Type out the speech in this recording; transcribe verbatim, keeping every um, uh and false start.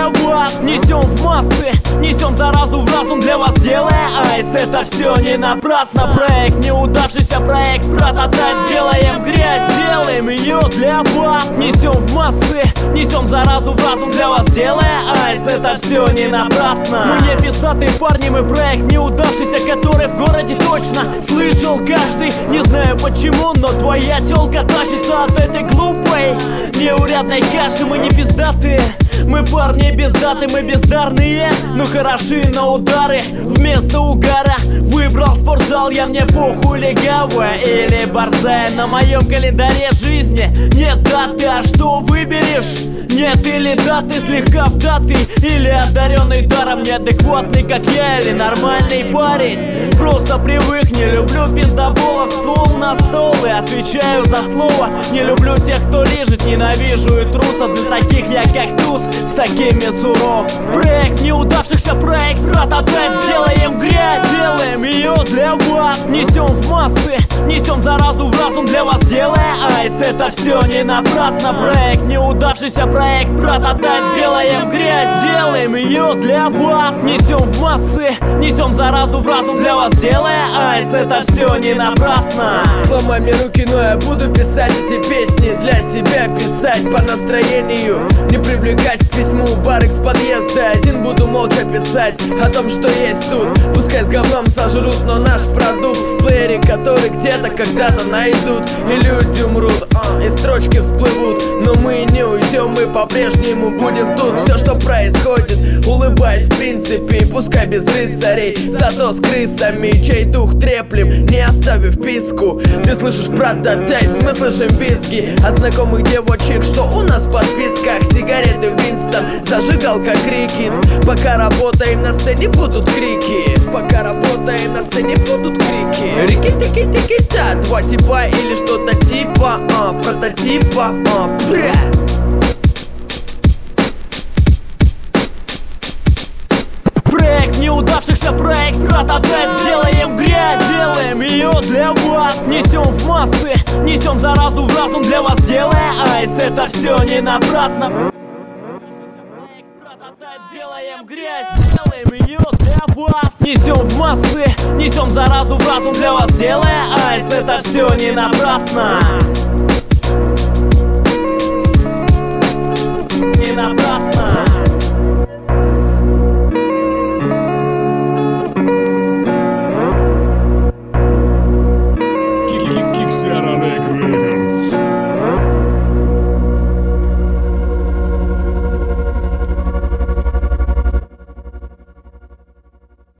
для вас. Несем в массы, несем заразу в разум, для вас делая айс. Это все не напрасно. Проект неудавшийся, проект прототайп. Делаем грязь, делаем ее для вас. Несем в массы, несем заразу в разум, для вас делая айс. Это все не напрасно. Мы не пиздатые парни, мы проект неудавшийся, который в городе точно слышал каждый. Не знаю почему, но твоя тёлка тащится от этой глупой неурядной каши. Мы не пиздатые, мы парни без даты, мы бездарные, но хороши на удары. Вместо угара выбрал спортзал, я, мне похуй, легавая или борзая. На моем календаре жизни нет даты, а что выберешь? Нет или да, ты слегка вдатый, или одаренный даром, неадекватный, как я, или нормальный парень. Просто привык, не люблю пиздоболов, ствол на стол и отвечаю за слово. Не люблю тех, кто лежит, ненавижу и трусов. Для таких я как туз, с такими суров. Проект неудавшихся, проект прототайп. Сделаем грязь, делаем ее для вас. Несем в массы, несем заразу в разум, для вас делая айс. Это все не напрасно. Проект неудавшийся, проект прототайп. Делаем грязь, делаем ее для вас. Несем в массы, несем заразу в разум, для вас делая айс. Это все не напрасно. Сломай мне руки, но я буду писать эти песни для себя, писать по настроению, не привлекать к письму барыг с подъезда. Один буду молча писать о том, что есть тут. Пускай с говном сожрут, но наш продукт в плеере, который где-то когда-то найдут. И люди умрут, а, и строчки всплывут. Но мы не уйдем, мы по-прежнему будем тут. Все, что происходит, улыбает в принципе. И пускай без рыцарей, зато с крысами, чей дух треплем, не оставив писку. Ты слышишь прототайп, мы слышим визги от знакомых девочек, что у нас в подписках. Сигареты Винстон, зажигалка крикет. Пока работаем на сцене, будут крики. Пока работаем на сцене, будут крики. Рики-тики-тики-та, два типа или что-то типа а, прототипа а, бля. Проект неудавшихся, проект прототайп. Сделаем грязь, делаем ее для вас. Несем в массы, несем заразу в разум, для вас делая айс. Это все не напрасно. Делаем грязь, делаем ее для вас. Несем в массы, несем заразу в разум, для вас делая айс. Это все не напрасно. Не напрасно.